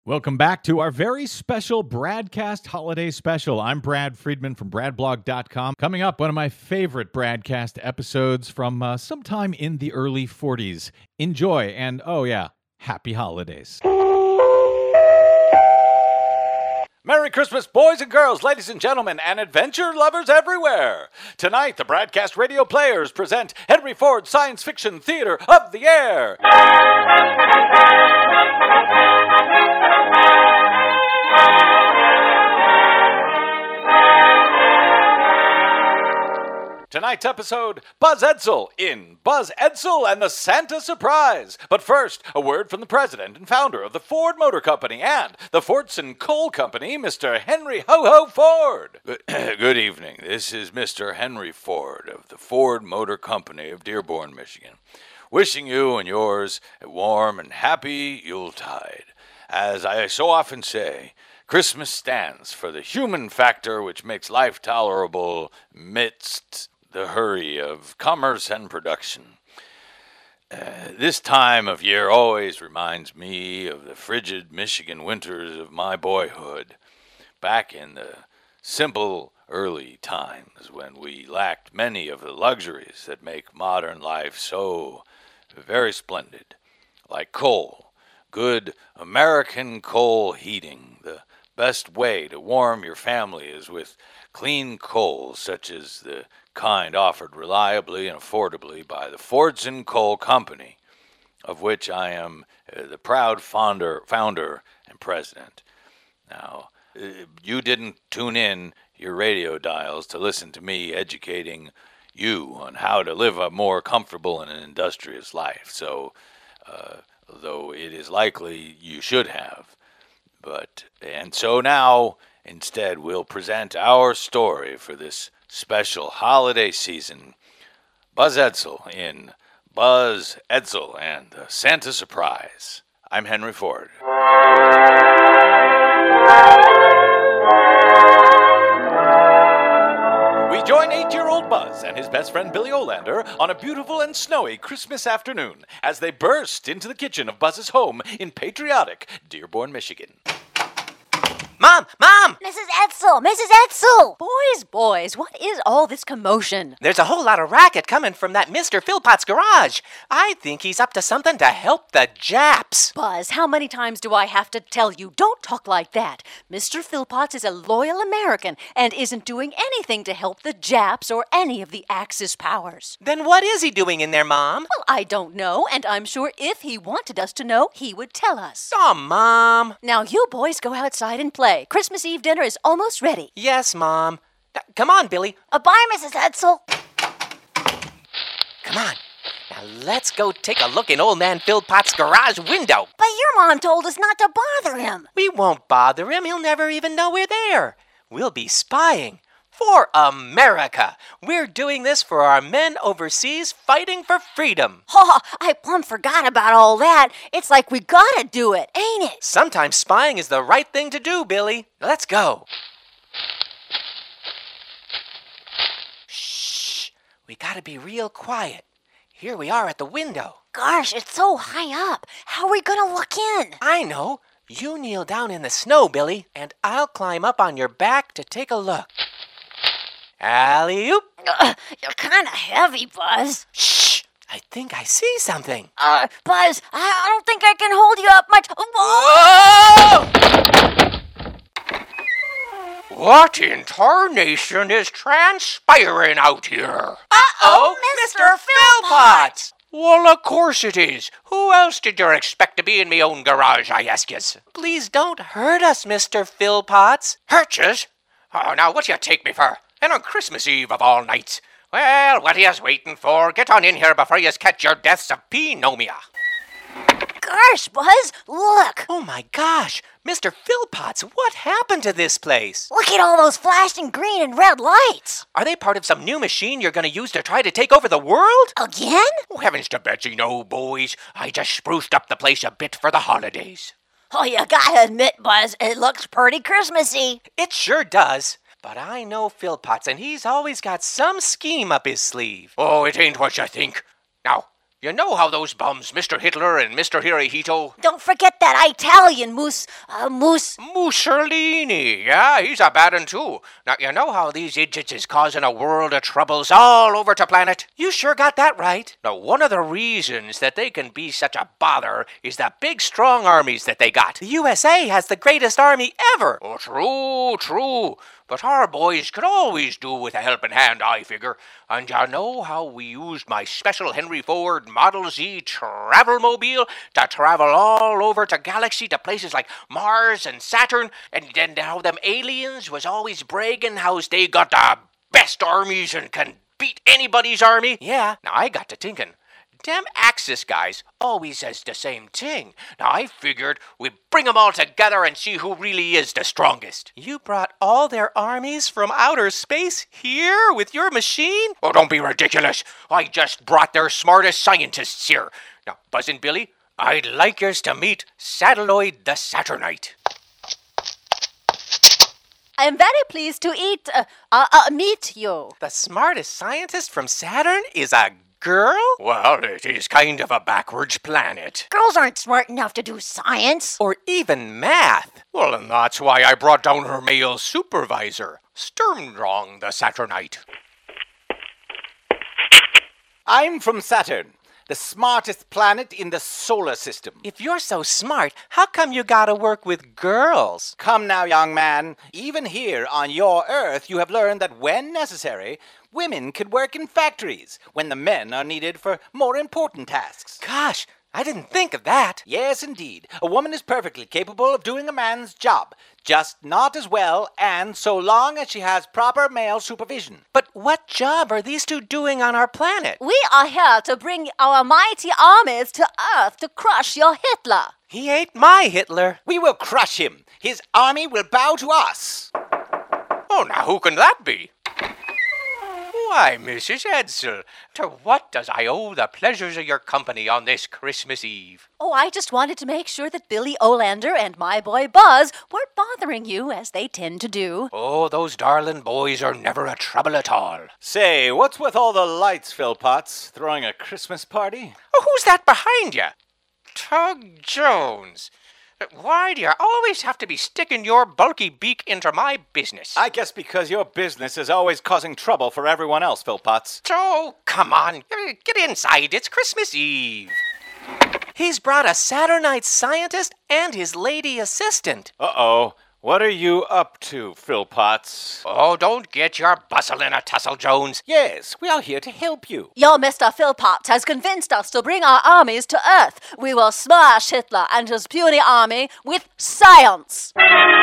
Welcome back to our very special Bradcast Holiday Special. I'm Brad Friedman from BradBlog.com. Coming up, one of my favorite Bradcast episodes from sometime in the early 40s. Enjoy, and oh yeah, happy holidays. Merry Christmas, boys and girls, ladies and gentlemen, and adventure lovers everywhere. Tonight, the Bradcast Radio Players present Henry Ford Science Fiction Theater of the Air. Tonight's episode, Buzz Edsel in Buzz Edsel and the Santa Surprise. But first, a word from the president and founder of the Ford Motor Company and the Fordson Coal Company, Mr. Henry Ho-Ho Ford. Good evening. This is Mr. Henry Ford of the Ford Motor Company of Dearborn, Michigan. Wishing you and yours a warm and happy Yuletide. As I so often say, Christmas stands for the human factor which makes life tolerable midst the hurry of commerce and production. This time of year always reminds me of the frigid Michigan winters of my boyhood, back in the simple early times when we lacked many of the luxuries that make modern life so very splendid, like coal, good American coal heating. The best way to warm your family is with clean coal, such as the kind offered reliably and affordably by the Fordson Coal Company, of which I am the proud founder and president. Now, you didn't tune in your radio dials to listen to me educating you on how to live a more comfortable and industrious life, so though it is likely you should have. And so now, instead, we'll present our story for this special holiday season, Buzz Edsel in Buzz Edsel and the Santa Surprise. I'm Henry Ford. We join 8-year-old Buzz and his best friend Billy Olander on a beautiful and snowy Christmas afternoon as they burst into the kitchen of Buzz's home in patriotic Dearborn, Michigan. Mom! Mom! Mrs. Edsel! Mrs. Edsel! Boys, what is all this commotion? There's a whole lot of racket coming from that Mr. Philpott's garage. I think he's up to something to help the Japs. Buzz, how many times do I have to tell you? Don't talk like that. Mr. Philpotts is a loyal American and isn't doing anything to help the Japs or any of the Axis powers. Then what is he doing in there, Mom? Well, I don't know, and I'm sure if he wanted us to know, he would tell us. Oh, Mom. Now, you boys go outside and play. Christmas Eve dinner is almost ready. Yes, Mom. Come on, Billy. Bye, Mrs. Edsel. Come on. Now let's go take a look in old man Philpott's garage window. But your mom told us not to bother him. We won't bother him. He'll never even know we're there. We'll be spying. For America. We're doing this for our men overseas fighting for freedom. Oh, I plumb forgot about all that. It's like we gotta do it, ain't it? Sometimes spying is the right thing to do, Billy. Let's go. Shh. We gotta be real quiet. Here we are at the window. Gosh, it's so high up. How are we gonna look in? I know. You kneel down in the snow, Billy, and I'll climb up on your back to take a look. Alley-oop. You're kind of heavy, Buzz. Shh! I think I see something. Buzz, I don't think I can hold you up much. Whoa! What in tarnation is transpiring out here? Uh-oh, Mr. Philpotts! Well, of course it is. Who else did you expect to be in me own garage, I ask yez? Please don't hurt us, Mr. Philpotts. Hurt yez? Oh, now what do you take me for? And on Christmas Eve of all nights. Well, what are yez waiting for? Get on in here before yez catch your deaths of pneumonia. Gosh, Buzz, look. Oh my gosh, Mr. Philpotts, what happened to this place? Look at all those flashing green and red lights. Are they part of some new machine you're going to use to try to take over the world? Again? Oh, heavens to Betsy, no, boys. I just spruced up the place a bit for the holidays. Oh, you gotta admit, Buzz, it looks pretty Christmassy. It sure does. But I know Philpotts, and he's always got some scheme up his sleeve. Oh, it ain't what you think. Now, You know how those bums, Mr. Hitler and Mr. Hirohito... Don't forget that Italian Moose. Mussolini. Yeah, he's a bad un too. Now, you know how these idiots is causing a world of troubles all over the planet? You sure got that right. Now, one of the reasons that they can be such a bother is the big, strong armies that they got. The USA has the greatest army ever. Oh, true. But our boys could always do with a helping hand, I figure. And you know how we used my special Henry Ford Model Z Travelmobile to travel all over the galaxy to places like Mars and Saturn, and then how them aliens was always bragging how they got the best armies and can beat anybody's army? Yeah, now I got to thinking. Them Axis guys always says the same thing. Now I figured we'd bring them all together and see who really is the strongest. You brought all their armies from outer space here with your machine? Oh, don't be ridiculous. I just brought their smartest scientists here. Now, Buzzin' Billy, I'd like yours to meet Satelloid the Saturnite. I am very pleased to meet you. The smartest scientist from Saturn is a girl? Well, it is kind of a backwards planet. Girls aren't smart enough to do science. Or even math. Well, and that's why I brought down her male supervisor, Sturmdrong the Saturnite. I'm from Saturn, the smartest planet in the solar system. If you're so smart, how come you gotta work with girls? Come now, young man. Even here on your Earth, you have learned that when necessary, women can work in factories when the men are needed for more important tasks. Gosh, I didn't think of that. Yes, indeed. A woman is perfectly capable of doing a man's job, just not as well and so long as she has proper male supervision. But what job are these two doing on our planet? We are here to bring our mighty armies to Earth to crush your Hitler. He ain't my Hitler. We will crush him. His army will bow to us. Oh, now who can that be? Why, Mrs. Edsel, to what does I owe the pleasures of your company on this Christmas Eve? Oh, I just wanted to make sure that Billy Olander and my boy Buzz weren't bothering you, as they tend to do. Oh, those darling boys are never a trouble at all. Say, what's with all the lights, Philpotts? Throwing a Christmas party? Oh, who's that behind you? Tug Jones. Why do you always have to be sticking your bulky beak into my business? I guess because your business is always causing trouble for everyone else, Philpotts. Oh, come on. Get inside. It's Christmas Eve. He's brought a Saturnite scientist and his lady assistant. Uh-oh. What are you up to, Philpotts? Oh, don't get your bustle in a tussle, Jones. Yes, we are here to help you. Your Mr. Philpotts has convinced us to bring our armies to Earth. We will smash Hitler and his puny army with science.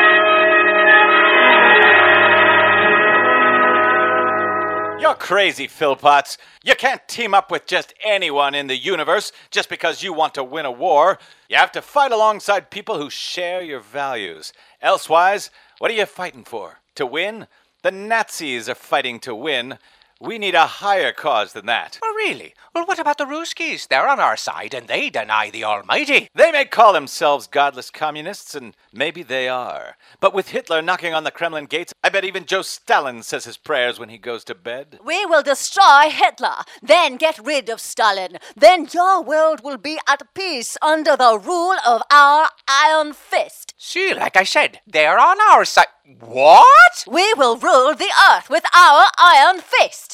You're crazy, Philpotts. You can't team up with just anyone in the universe just because you want to win a war. You have to fight alongside people who share your values. Elsewise, what are you fighting for? To win? The Nazis are fighting to win. We need a higher cause than that. Oh, really? Well, what about the Ruskies? They're on our side, and they deny the Almighty. They may call themselves godless communists, and maybe they are. But with Hitler knocking on the Kremlin gates, I bet even Joe Stalin says his prayers when he goes to bed. We will destroy Hitler, then get rid of Stalin. Then your world will be at peace under the rule of our iron fist. See, like I said, they're on our side. What? We will rule the earth with our iron fist.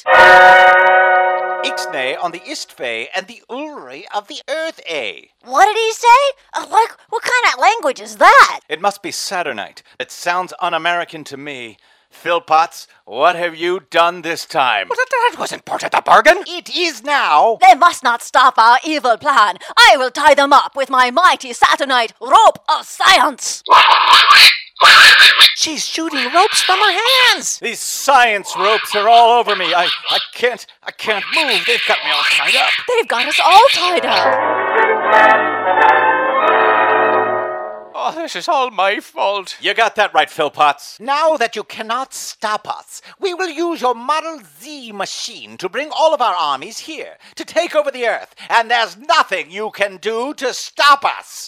Ixnay on the Istfay and the Ulri of the Earth-A. What did he say? What kind of language is that? It must be Saturnite. It sounds un-American to me. Philpotts, what have you done this time? But that wasn't part of the bargain. It is now. They must not stop our evil plan. I will tie them up with my mighty Saturnite rope of science. She's shooting ropes from her hands. These science ropes are all over me. I can't move. They've got me all tied up. They've got us all tied up. Oh, this is all my fault. You got that right, Philpotts. Now that you cannot stop us, we will use your Model Z machine to bring all of our armies here, to take over the Earth, and there's nothing you can do to stop us.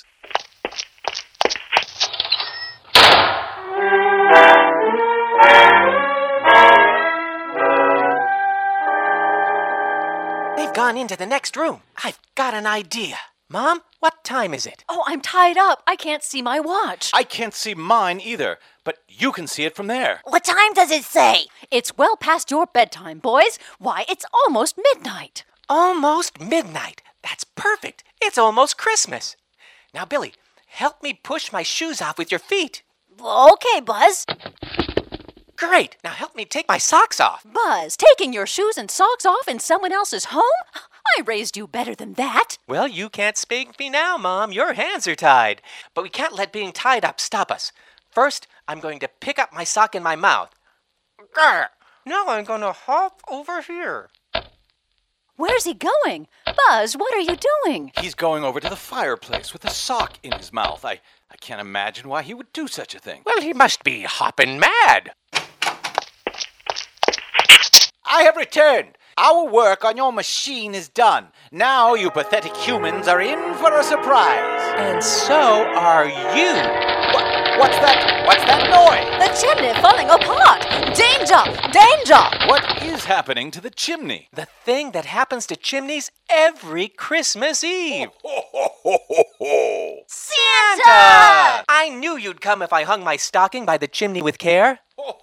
They've gone into the next room. I've got an idea. Mom, what time is it? Oh, I'm tied up. I can't see my watch. I can't see mine either, but you can see it from there. What time does it say? It's well past your bedtime, boys. Why, it's almost midnight. Almost midnight. That's perfect. It's almost Christmas. Now, Billy, help me push my shoes off with your feet. Okay, Buzz. Great. Now help me take my socks off. Buzz, taking your shoes and socks off in someone else's home? I raised you better than that. Well, you can't spank me now, Mom. Your hands are tied. But we can't let being tied up stop us. First, I'm going to pick up my sock in my mouth. Grr. Now I'm going to hop over here. Where's he going? Buzz, what are you doing? He's going over to the fireplace with a sock in his mouth. I can't imagine why he would do such a thing. Well, he must be hopping mad. I have returned. Our work on your machine is done. Now you pathetic humans are in for a surprise. And so are you. What's that? What's that noise? The chimney falling apart! Danger! Danger! What is happening to the chimney? The thing that happens to chimneys every Christmas Eve. Santa! I knew you'd come if I hung my stocking by the chimney with care.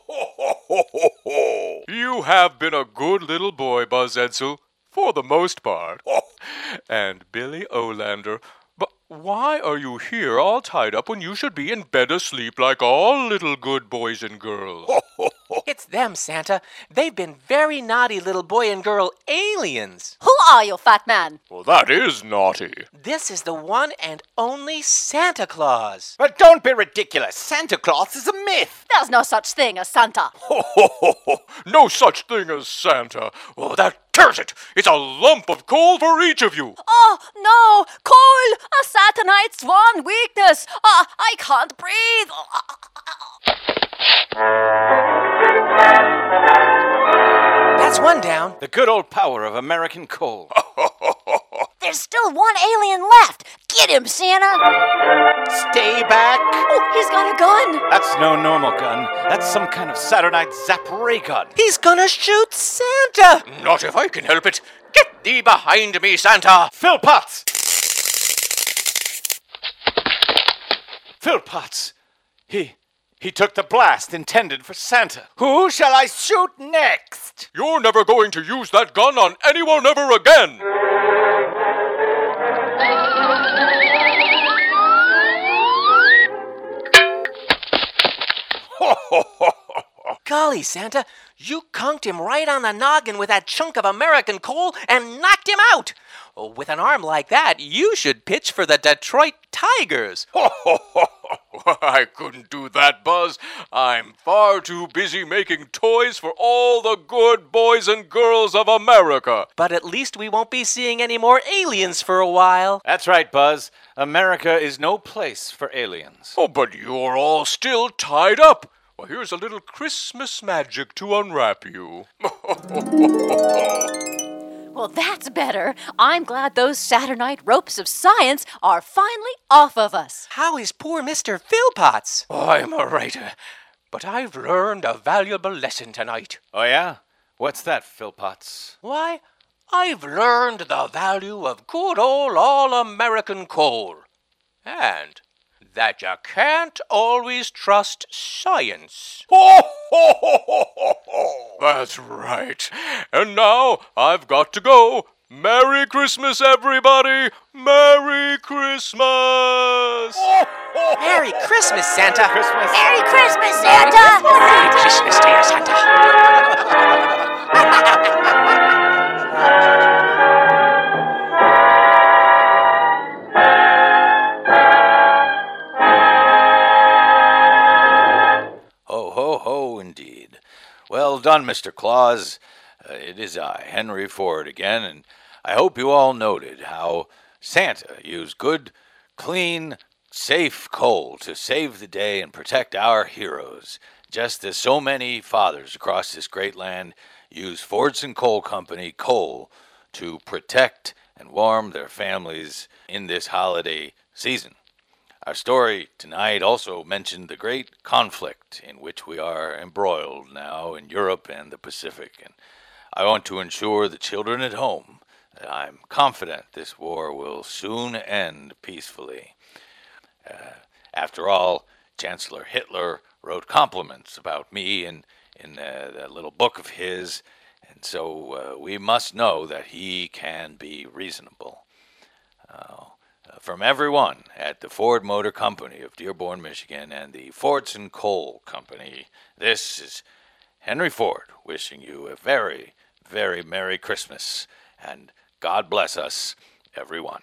You have been a good little boy, Buzz Edsel, for the most part. And Billy Olander, but why are you here all tied up when you should be in bed asleep like all little good boys and girls? It's them, Santa. They've been very naughty little boy and girl aliens. Who are you, fat man? Well, that is naughty. This is the one and only Santa Claus. But don't be ridiculous. Santa Claus is a myth. There's no such thing as Santa. No such thing as Santa. Oh, that tears it. It's a lump of coal for each of you. Oh, no! Coal! A Saturnite's one weakness! I can't breathe! That's one down. The good old power of American coal. There's still one alien left. Get him, Santa. Stay back. Oh, he's got a gun! That's no normal gun. That's some kind of Saturnite zap ray gun. He's gonna shoot Santa. Not if I can help it. Get thee behind me, Santa. Philpotts! Philpotts! He took the blast intended for Santa. Who shall I shoot next? You're never going to use that gun on anyone ever again. Golly, Santa, you conked him right on the noggin with that chunk of American coal and knocked him out. Oh, with an arm like that, you should pitch for the Detroit Tigers. I couldn't do that, Buzz. I'm far too busy making toys for all the good boys and girls of America. But at least we won't be seeing any more aliens for a while. That's right, Buzz. America is no place for aliens. Oh, but you're all still tied up. Well, here's a little Christmas magic to unwrap you. Well, that's better. I'm glad those Saturnite ropes of science are finally off of us. How is poor Mr. Philpotts? I'm a writer, but I've learned a valuable lesson tonight. Oh, yeah? What's that, Philpotts? Why, I've learned the value of good old all-American coal. And that you can't always trust science. That's right. And now I've got to go. Merry Christmas, everybody! Merry Christmas! Merry Christmas, Santa! Christmas. Merry Christmas, Santa. Merry Christmas to you, Santa! Ho, ho, ho, indeed. Well done, Mr. Claus. It is I, Henry Ford, again, and I hope you all noted how Santa used good, clean, safe coal to save the day and protect our heroes, just as so many fathers across this great land use Fordson Coal Company coal to protect and warm their families in this holiday season. Our story tonight also mentioned the great conflict in which we are embroiled now in Europe and the Pacific, and I want to ensure the children at home I'm confident this war will soon end peacefully. After all, Chancellor Hitler wrote compliments about me in that little book of his, and so we must know that he can be reasonable. From everyone at the Ford Motor Company of Dearborn, Michigan, and the Fordson Coal Company, this is Henry Ford wishing you a very, very Merry Christmas, and God bless us, everyone.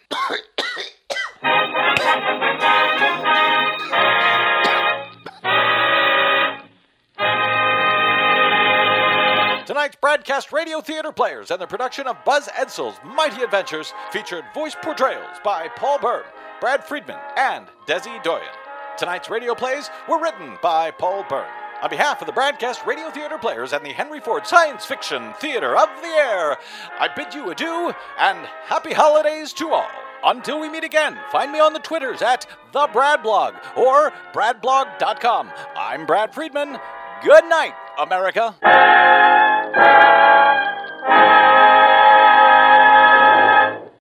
Tonight's Broadcast Radio Theater Players and the production of Buzz Edsel's Mighty Adventures featured voice portrayals by Paul Byrne, Brad Friedman, and Desi Doyen. Tonight's radio plays were written by Paul Byrne. On behalf of the Broadcast Radio Theater Players and the Henry Ford Science Fiction Theater of the Air, I bid you adieu and happy holidays to all. Until we meet again, find me on the Twitters at TheBradBlog or BradBlog.com. I'm Brad Friedman. Good night, America.